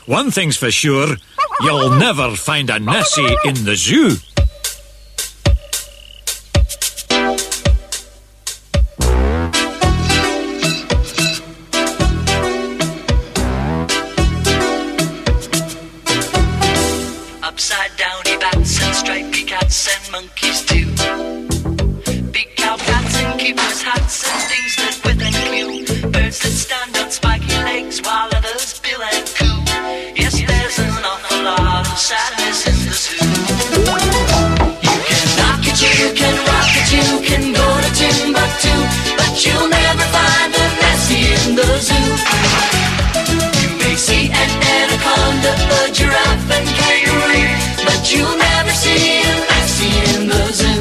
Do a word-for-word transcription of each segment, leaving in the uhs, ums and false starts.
One thing's for sure, you'll never find a Nessie in the zoo. Upside downy bats and stripy cats and monkeys too. Big cow cats and keepers' hats and things that whip and clew. Birds that stand on spiky legs while others bill and coo. Yes, there's an awful lot of sadness in the zoo. You can knock it, you can rock it, you can go to Timbuktu, but you'll never find a Nessie in the zoo. You may see an anaconda, a giraffe and kangaroo, but you'll never see a Nessie in the zoo.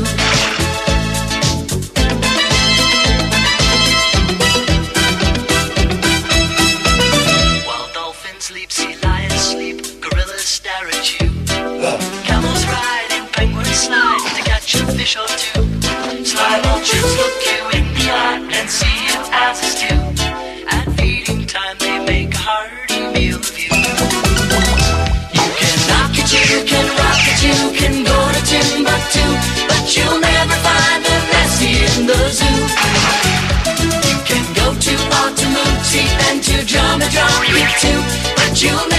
While dolphins leap, sea lions sleep, gorillas stare at you. Camels ride and penguins slide to catch a fish or two. Sly vultures look you in the eye and see you as a stew. At feeding time they make a hearty meal of you. You can knock it, you can rock it, you can go to Timbuktu, but you'll never find a Nessie in the zoo. You can go to Otamuti and to Jama Jama too, but you'll